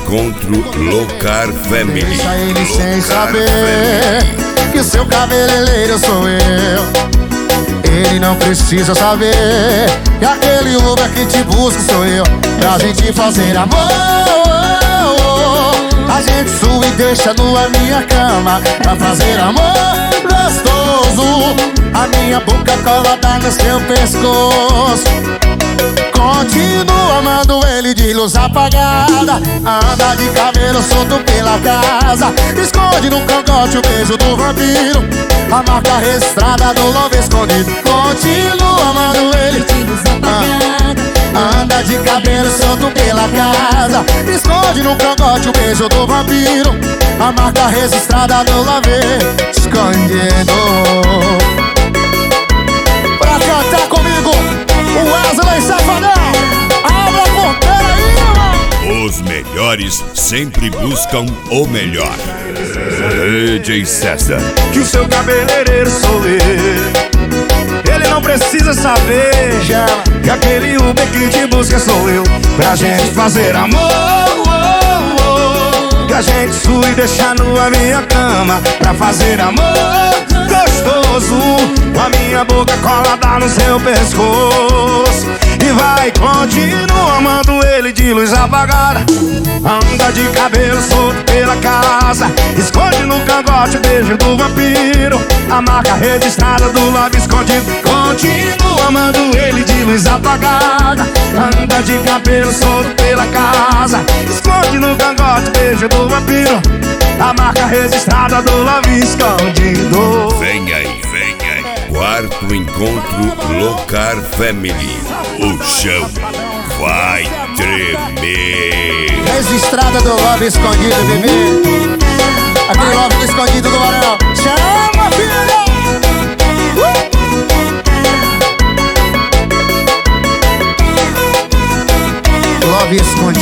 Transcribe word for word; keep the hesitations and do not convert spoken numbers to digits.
encontro Locar Family. Deixa ele Locar sem saber Family. que seu cabeleireiro sou eu. Ele não precisa saber que aquele Uber que te busca sou eu. Pra gente fazer amor, a gente sua e deixa nua minha cama. Pra fazer amor gostoso, a minha boca colada no seu pescoço. Continua amando ele de luz apagada, anda de cabelo solto pela casa, esconde no cangote o beijo do vampiro, a marca registrada do love escondido. Continua amando ele de luz apagada, anda de cabelo solto pela casa, esconde no cangote o beijo do vampiro, a marca registrada do love escondido. Pra cantar comigo, o Wesley Safadão, abre a porteira aí, irmão. Os melhores sempre buscam o melhor. D J César. Que o seu cabeleireiro sou eu. Ele não precisa saber já que aquele Uber que te busca sou eu. Pra gente fazer amor, oh, oh, que a gente sua e deixar nua minha cama. Pra fazer amor gostoso, com a minha boca colada no seu pescoço. E vai continuar amando ele de luz apagada, anda de cabelo solto pela casa, esconde no cangote o beijo do vampiro, a marca registrada do love escondido. Continua amando ele de luz apagada, anda de cabelo solto pela casa, esconde no cangote o beijo do vampiro, a marca registrada do love escondido. Vem aí, vem aí. Quarto encontro Locar Family. O chão vai tremer. Registrada do love escondido, bebê. Aquele love escondido do Barão. Chama, filha! Uh! Love escondido.